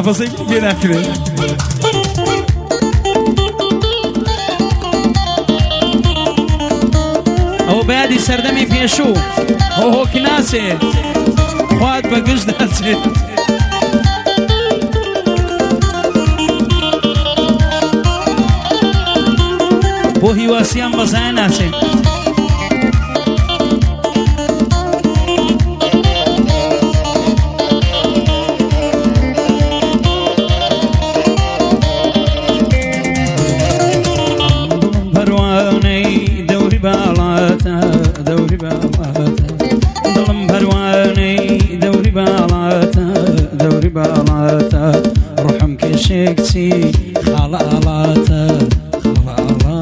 محافظەی پێ ناکرێت ئەوە بەیادی سەردەمی پێشوو هۆهۆ کناسێ خوات بە گشت داچێت بۆ هیواسیان بەزایە ناچێت دڵم پەروانەی دەوری باڵاتە دەوری باڵاتە ڕوحم کێشێکچی خاڵە ئاڵاتە خاڵە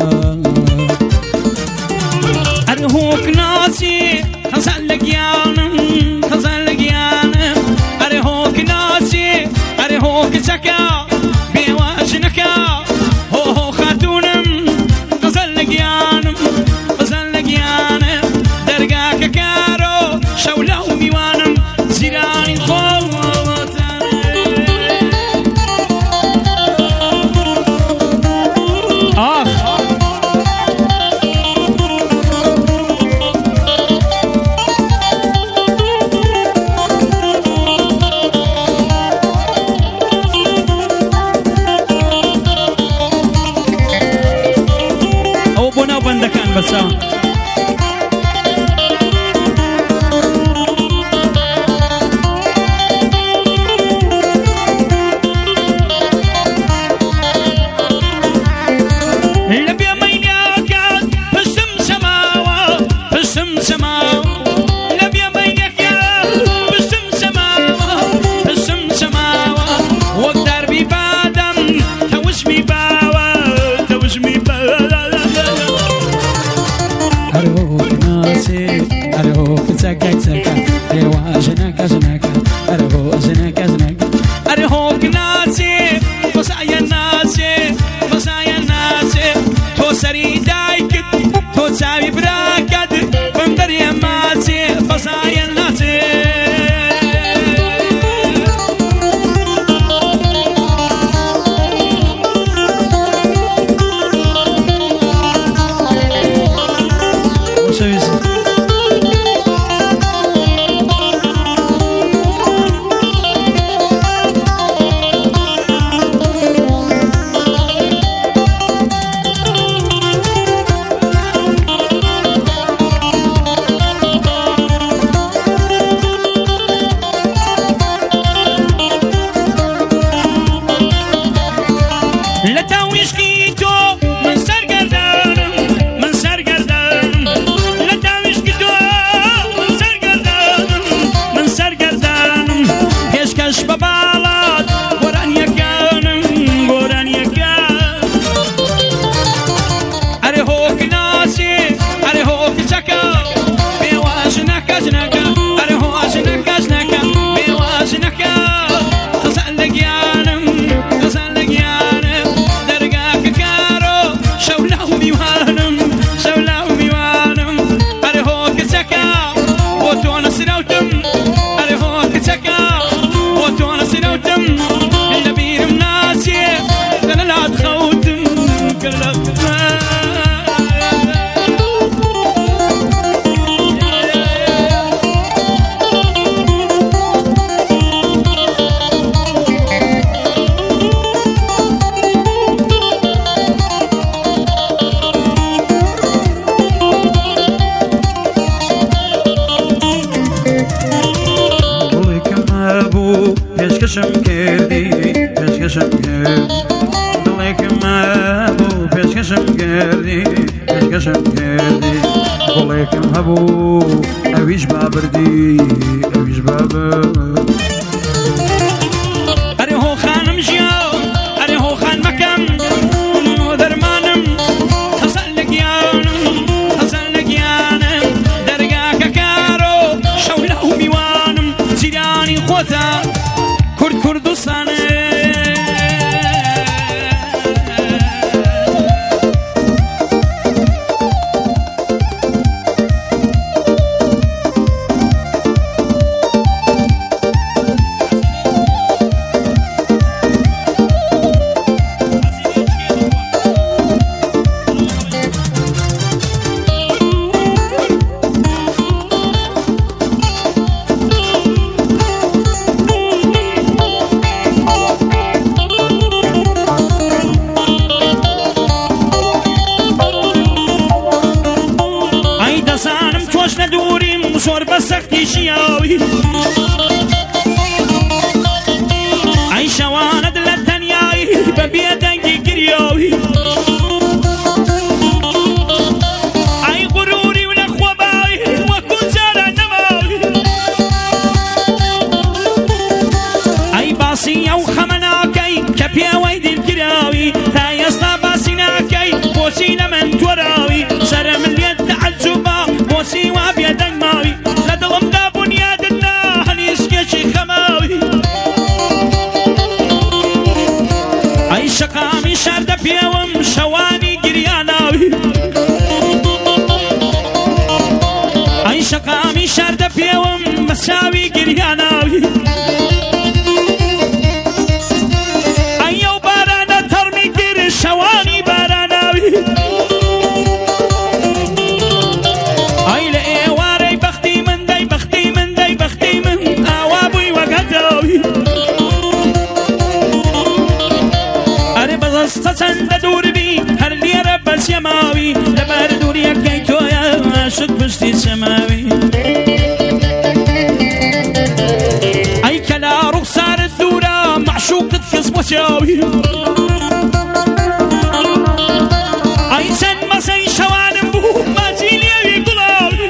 ئەرە هۆک ناچی خەزان لە گیانم خەزان لە گیانم ئەرە هۆک ناچی ئەرە هۆک چەکە بێواژنەکە هۆ هۆ خاتونم خەزان لە گیانم خەزان لە گیانم دەرگاکە کارۆ شەولە و میوانم زیرانی خۆڵاتە ئاخ ئەوە بۆ ناو بەندەکان بەچاو پێشکەشم کردی پێشکەشم کرد دڵێکم هەبوو پێشکەشم کردی پێشکەشم کردی گوڵێکم هەبوو ئەویش بابردی ئەویش بابرد ئەرێ هۆ خانم ژیا ئەرێ هۆ خان مەکەم دەرمانم خەزان لە گیانم خەزان لە گیانم دەرگاکە کارۆ شەولە و میوانم جیرانی خۆتە کورد کوردستانە زۆر بە سەختی ژیاوی ئەی شەوانت لە تەنیایی بە بێدەنگی گریاوی ئەی غروری و نەخۆباوی وەکو جارە نەماوی ئەی باسی ئەو خەمە ناکەی کە پێوەی دڵگیراوی تا ئێستا باسی ناکەی بۆچی لە من تۆراوی سەرم لێت تەعەجوبە بۆچی وا بێدەنگ ماوی لە دڵمدا بونیادت نا هەنیسکێکی خەماوی ئەی شەقامی شاردە پێوم شەوانی گریاناوی ئەی شەقامی شاردە پێوم بەچاوی گریاناوی ئەی ئەو بارانە تەڕمی گر شەوانی باراناوی ئەی لە ئێوارەی بەختی من دەی بەختی من دەی بەختی من ئاوا بووی وەگەتەوی ئەرێ بەدەستە چەندە دووربی هەر لێرە بەچێماوی لەبەر دووریەکەی تۆیە عاشق پشتی چەماوی ئەی کە لا ڕوخسارت دوورە مەعشوقت کەس بۆ چاوی ئەی چەند مەسەی شەوانم بوو ماچی لێوی گوڵاوی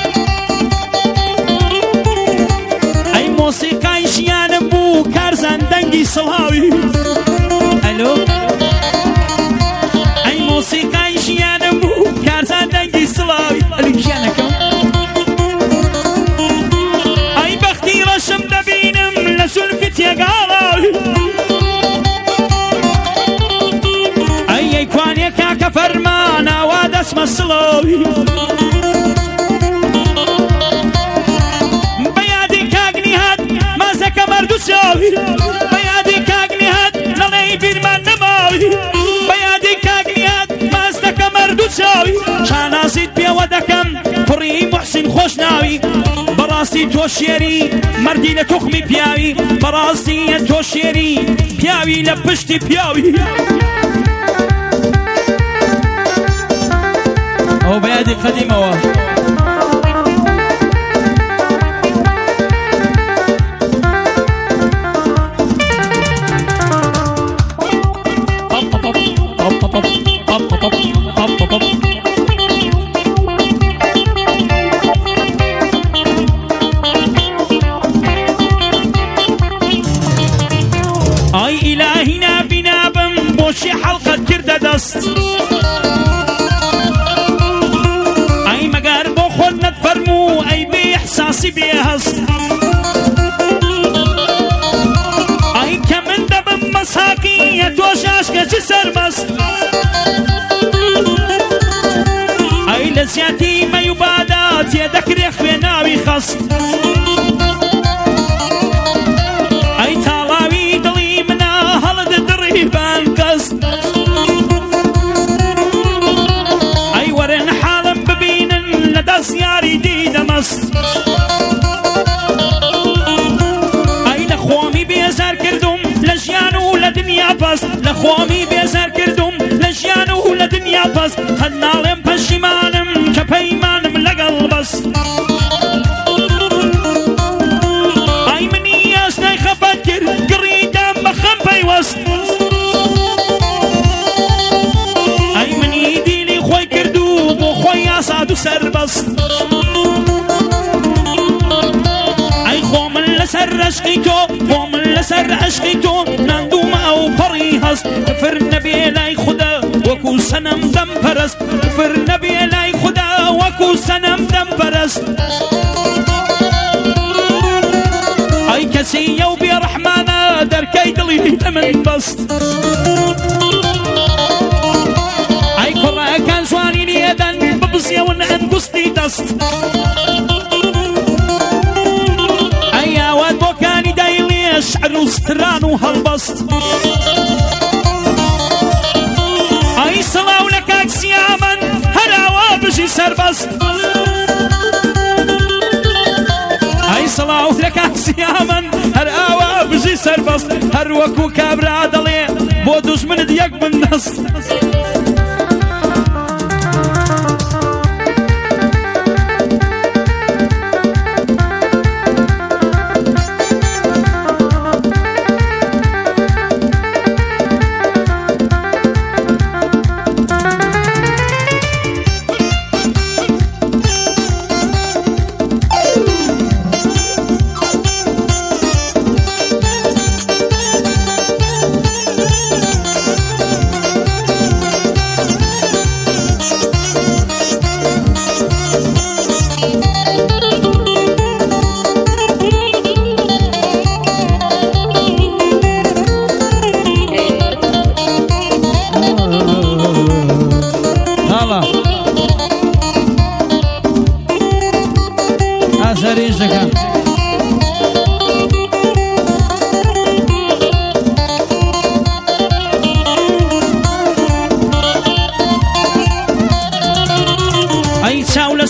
ئەی مۆسیقای ژیانم بوو کارزان دەنگی سڵاوی ئەلۆ ئەی مۆسیقای ژیانم بوو کارزان دەنگی سڵاوی ئەلی گیانەکەم ئەی بەختی ڕەشم دەبینم لە زولفی تێگاڵاوی ئەی کوانێ کاکە فەرمان ئاوا دەچمە سڵاوی بەیادی کاگنی هات مازەکە مەرد و چاوی بەیادی کاگنی هات لەڵێی بیرمان نەماوی بەیادی کاگنی هات مازەکە مەرد و چاوی شانازیت پێوە دەکەم کوڕی موحسین خۆش ناوی بەڕاستی تۆ شێری مەردی لە توخمی پیاوی بەڕاستیە تۆ شێری پیاوی لە پشتی پیاوی ئەو بەیادی قەدیمەوە ئای ئیلاهی نابی نابم بۆچی حەڵقەت کردە دەست ئەی مەگەر بۆ خۆت نەتفەرموو ئەی بێ ئیحساسی بێ هەست ئەی کە من دەبم مەساقیە تۆ شاشکەچی سەرمەست ئەی لە زیاتی مەی و بادا تێدەکرێ خوێناوی خەست ئەی تاڵاوی دڵی منە هەڵت دڕی بان کەست ئەی وەرن حاڵم ببینن لە دەست یاری دیدەمەست ئەی لە خۆمی بێزار کردوم لە ژیان و لە دنیا پەست لە خۆمی بێزار کردوم لە ژیان و لە دنیا پەست قەت ناڵێم پەشیمانم کە پەیمانم لەگەڵ بەست ئەی منی ئاشنای خەفەت کرد گڕیدام بە خەم پەیوەست ئەی منی دیلی خۆی کردو بۆ خۆی یاساد و سەربەست ئەی خۆ من لەسەر عەشقی تۆ خۆ من لەسەر عەشقی تۆ ناندوومە ئەو پەڕی هەست کفر نەبێ لای خودا وەکو سەنەم دەمپەرست کفر نەبێ لای خودا وەکو سەنەم دەمپەرست ئەی کەسی ئەو بێڕەحمانە دەرکەی دڵی لە من بەست ئەی کوڕەکان جوانی لێدەن ببزیەون ئەنگوستی دەست ئەی ئاوات بۆکانی دایڵێ شعر و ستران و هەڵبەست ئەی سڵاو لە کاکسیا من هەراوا بژی سەربەست ئەی سڵاو لە کاکسیا من هەراوا بژی سەربەست هەر وەکو کابرا دەڵێ بۆ دوژمنت یەک بندەست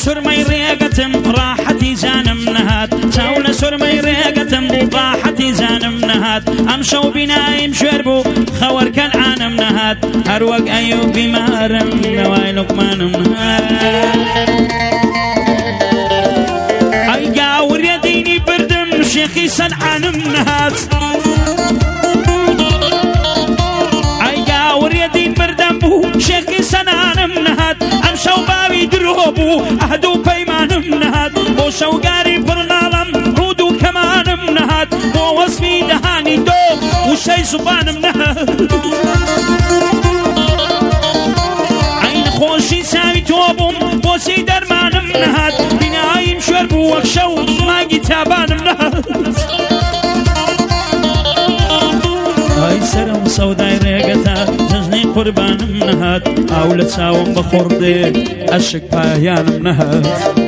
سرمي ريقتم راحتي زانم نهات چاو سرمي ريقتم راحتي زانم نهات امشو بنايم شربو خور كان عانم نهات هروق ايوب بمارم نواي لقمانم نهات اي قاور يديني بردم شيخي سنعانم نهات اي قاور يدين بردم بو شيخي سنعانم نهات امشو باوي دروبو اهدو بيمانم نهات بو شوقاري برنالم رودو كمانم نهات بو وصفي دهاني دوب وشي زبانم نهات عين خوشي ساوي توبم بو سي درمانم نهات بنايم شربو وخشو ماقي تابانم نهات هاي سرم سوداي ريقتا جزني قربانم نهات اولة ساوم بخوردي اشك بايانم نهات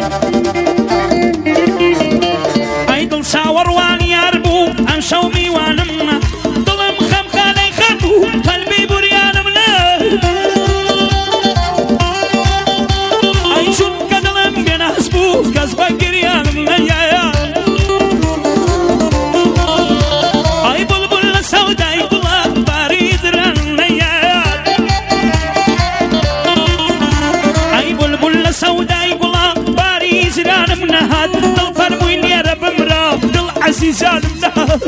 اي دل ساور واني ياربو امشو ميوانم ظلم خمخاني خربو قلبي بريانم نهات اي شون كدلم بيناسبو كزبا قريانم نهات اي بلبل سوداي سوداي قلا باري زرانم نهات دل فرموين يا رب مرا دل عزيزانم نهات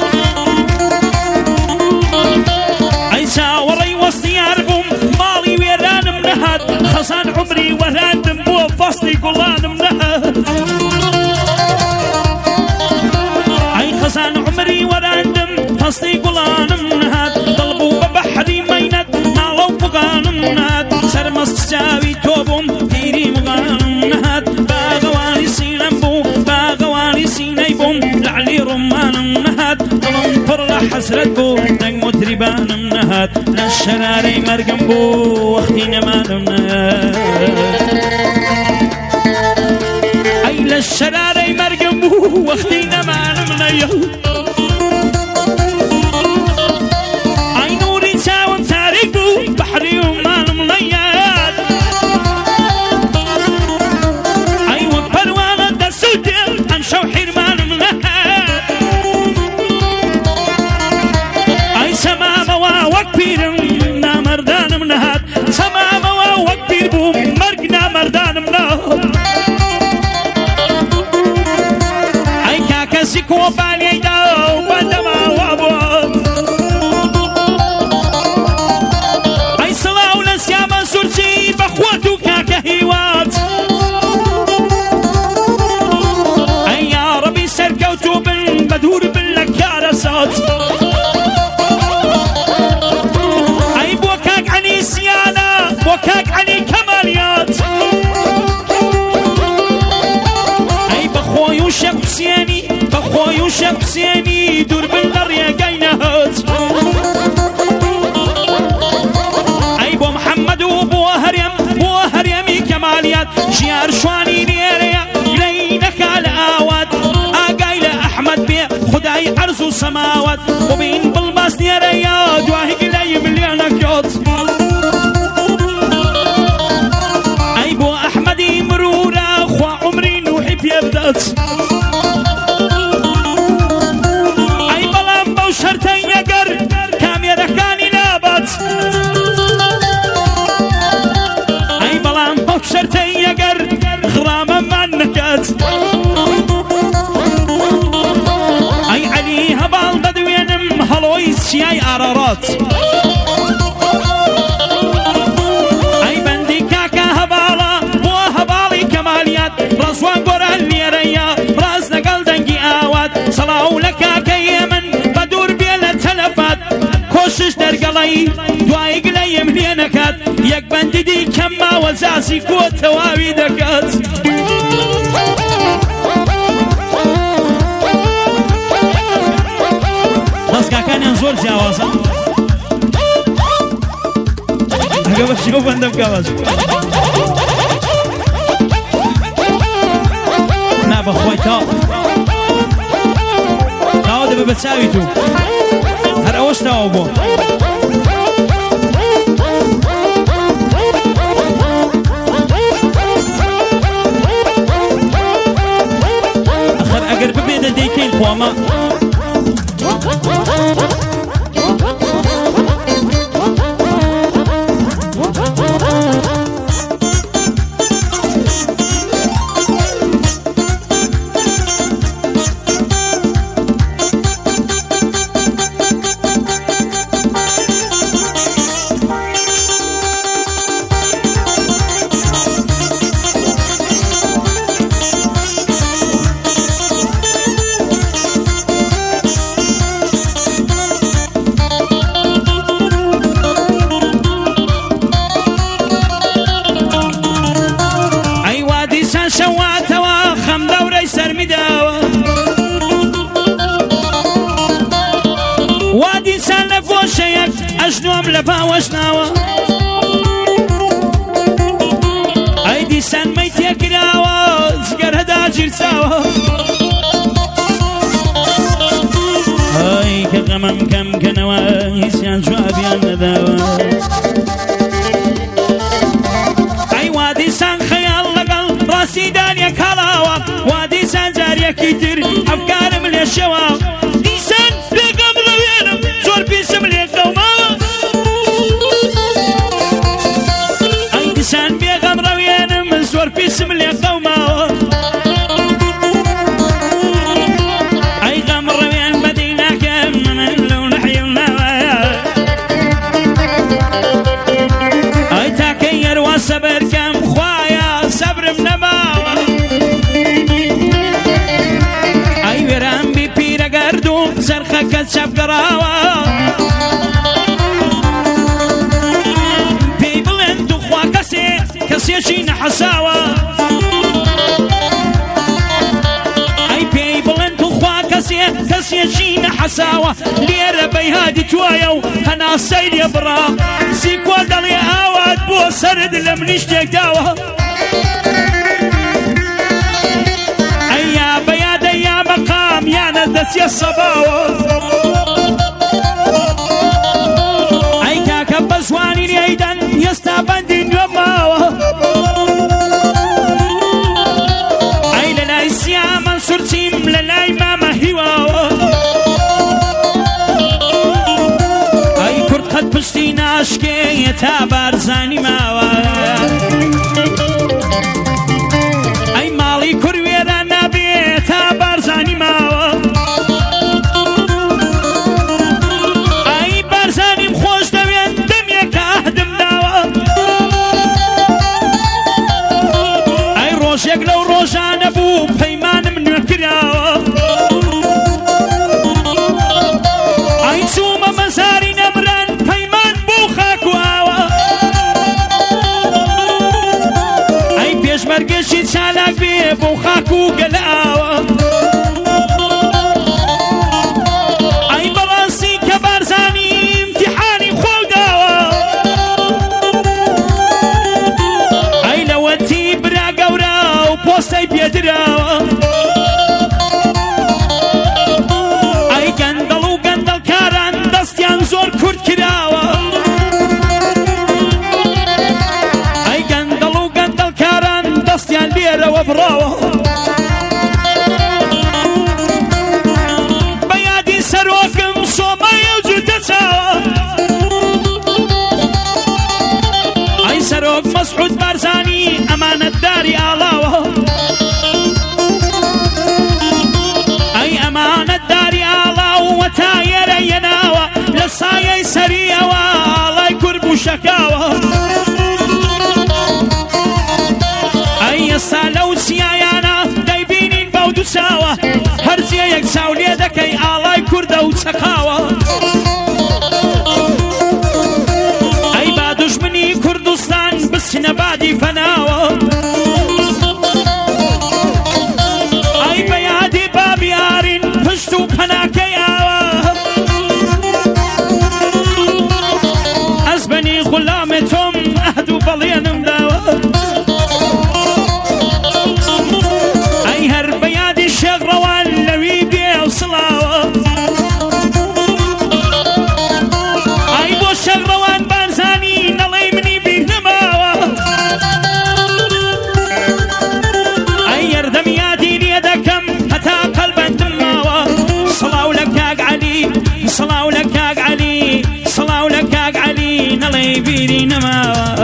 اي ساوري وسطي عربم مالي ويرانم نهات خزان عمري وراندم بو فصلي قلانم نهات اي خزان عمري وراندم فصلي قلانم نهات ضلبو ببحري مينت نالو بغانم نهات سرمست ساوي توبم تيري مغانم نهات باغواني سينم بو باغواني سيني بوم لعلي رمانم نهات ظلم فرلا حسرت بو نقمو تريبانم نهات للشراري مرقم بو وقتي نمانم نهات اي للشراري مرقم بو وقتي نمانم نهات اي نوري ساوم تاريخ بو بحري ومانم نهات اي وبروانة دا سودل امشو حرمانم نهات اي سمامة وكبيرم نا مردانم نهات سمامة وكبير بو مرقنا مردانم نهات اي كاكسيك وبالي داو بندما وابوات اي صلاة لسياما سرسي بخواتو كاكهيوات اي يا ربي سركوتو بدور بالكارسات اي بوكاك عني سيانا بوكاك عني كماليات اي بخوي وشق بسياني بخوي وشق بسياني دور بالقرية قينهات اي بو محمد وبو هريمي كماليات شيار شواني نيريا قلينك على آوات اقايل احمد بيه خداي عرض السماوات وبين بالباس نيريا دواهي قلي مليانك يوت اي بو احمدي مرورا خوا عمري نوحي بيبدات اي بلان بو شرطين يقر كاميرا كاني لابات اي بلان بو شرطين يقر غرامة ما النكات اي علي هبال بدوينم هلويس شياي عرارات اي بندي كاكا هبالا بو هبالي كماليات رسوان قران ليريا راس نقل دنقي آوات صلاو لكا كيمن بدور بيلا تلفات كوشش درقلي دواي قلي ملينكات يك بندي دي كما وزاسي كو تواوي دكات بس كاكان ينزور جاوازا اقا بشيو بندم كاوازا نا بخوي تاو دي بتساوي تو هر اوش تاو بو ئەژنۆم لە باوەشناوە ئەی دیسانمەی تێکراوە جگەر هەدا گیرچاوە ئەی کە غەمەم کەمکەنەوە هیچیان جوابیان نەداوە ئەی وا دیسان خەیاڵ لەگەڵ ڕاستی دانیە کاڵاوە وا دیسان جارێکی تر ئەفکارم لێشەوە دیسان بێگەم ڕەوێنم زۆر پیسم لێ قەوماوە ئەی دیسان بێگەم ڕەوێنم زۆر پیسم لێ قەوماوە ئەی غەم ڕەوێن بەدەی ناکەم من لەو نەحیم ناوایە ئەی تاکەی هەروە سەبەرکەم خوایە سەبرم نەماوە ئەی وێران بی پیرەگەرد و زەرخەکەت چەپگەڕاوە پێی بڵێن توخوا کەسێکی نەحەساوە ئەی پێی بڵێن توخوا کەسێکی نەحەساوە لێرە بەیهادی توایە و هەناسەی لێ بڕا سیکۆ دەڵێ ئاوات بۆ سەرد لە منی شتێک داوە ئەی یا بەیادە یا مەقام یانە دەچێ سەباوە ئەی کاکە بە جوانی لێیدەن هێستا بەندی نوێماوە ئەی لە لای سیامە سورچیم لە لای مامە هیواوە ئەی کورد قەت پشتی ناشکێیە تا بارزانی ماوە ئەی ماڵی کوروێرە نابێت تا بارزانی ماوە ئەی بارزانیم خۆش دەوێت دەمێکە ئەهدم داوە ئەی ڕۆژێک لەو ڕۆژانە بوو پەیمانم نوێ کراوە ئەی چوومە مەزاری نەبران پەیمان بوو خاک و ئاوە ئەی پێشمەرگەشی چالاک بێ بۆ خاک و گەلە ئاوە ئەی بەڕاستی کە بارزانی ئیمتیحانی خۆ داوە ئەی لەوەتی برا گەورە و پۆستەی پێدراوە ئەی گەندەڵ و گەندەڵکاران دەستیان زۆر کورد کراوە ئەی گەندەڵ و گەندەڵکاران دەستیان لێرەوە بڕاوە بە یادی سەرۆکم سۆمایە و جوتە چاوە ئەی سەرۆک مەسعود بارزانی ئەمانەتداری ئاڵاوە ئەی ئەمانەتداری ئاڵاو و تا ئێرە یەناوە لە سایەی سەریەوە ئاڵای کورد بوو شەکاوە ئەی ئێستا لەو چیایانە دەیبینین بەو دوو چاوە هەرجێ یەک چاو لێ دەکەی ئاڵای کوردە و چەقاوە ئەی با دوژمنی کوردستان بچنە بادی فەناوە ئەی بە یادی بابیارین پشت و پەناکەی ئاوە ئەس بەنی غوڵامێ تۆم ئەهد و بەڵێنم داوە ئەی هەر بە یادی شێخ ڕەوان لەوی بێ و سڵاوە ئەی بۆ شێخ ڕەوان بارزانی نەڵێی منی بیر نەماوە ئەی یەردەم یادی لێ دەکەم هەتا قەلبەندم ماوە سڵاو لە کاک عەلی سڵاو لە کاک عەلی سڵاو لە کاک عەلی نەڵێی بیری نەماوە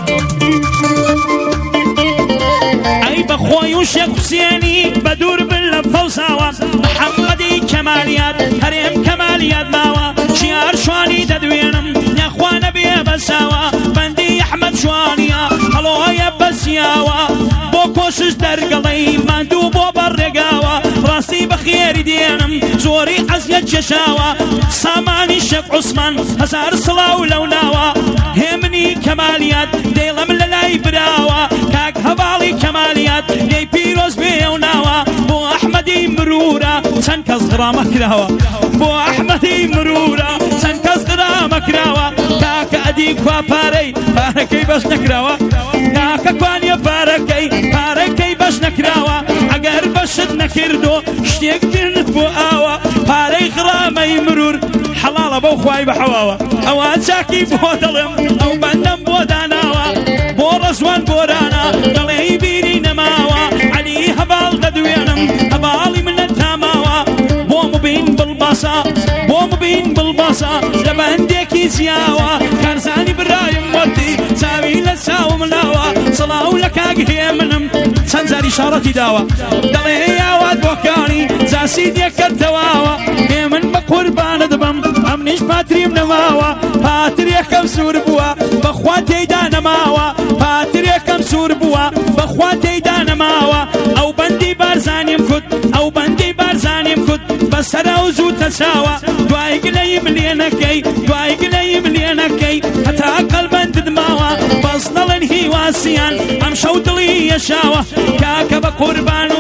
ئەی بەخۆی و شێخ حوسێنی بە دوور بن لە فەوزاوە محەممەدی کەمالیات هەرێم کەمالیات ماوە شیار شوانی دەدوێنم نەخوا نەبێ بەساوە بەندی ئەحمەد شوانیە هەڵۆیە بەسیاوە بۆ کۆشش دەرگەڵەی ماندوو بۆ بەڕێگاوە ڕاستی بەخێری دێنم زۆری عەزیەت کێشاوە سامانی شێخ عوسمان هەزار سڵاو لەو ناوە هێمنی کەمالیات دێڵەم لە لای براوە کاک هەواڵی کەمالیات لێی پیرۆز بێ و ناوە بۆ ئەحمەدی مرورە چەند کەس غرامە کراوە بۆ ئەحمەدی مرورە چەند کەس غرامە کراوە دادی کوا پارەکەی بەش نەکراوە کاکە کوانیە پارەکەی بەش نەکراوە ئەگەر بەشت نەکردو شتێک گرنت بۆ ئاوە پارەی غڕامەی مرور حەڵاڵە بەو خوای بەحەواوە ئەوە چاکی بۆ دڵم ئەو بەندەم بۆ داناوە بۆ ڕەزوان بۆرانە دڵێی بیری نەماوە عەلی هەباڵ دەدوێنم هەباڵی منە تاماوە بۆم بین بڵباسە لە بەندێکی جیاوە کارزانی برایم وەتی چاوی لە چاوم لاوە سەڵاو لە کاگهێ منم چەند جاری شارەتی داوە دەڵێ یاوات بۆکانی جاسی دێکردەواوە هێ من بە قوربانە دەبم ئەمنیش پاتریم نەماوە پاترێکم سوور بووە بەخوا تێیدا نەماوە پاترێکم سوور بووە بەخوا تێیدا نەماوە ئەو بەندی بارزانیم کود بەسەرە و زوو تەچاوە دوای گلەیم لێنەکەی هەتا قەلبەندت ماوە بەس نەڵێن هیواسیان ئەم شەو دڵی یەشاوە کاکە بە قوربان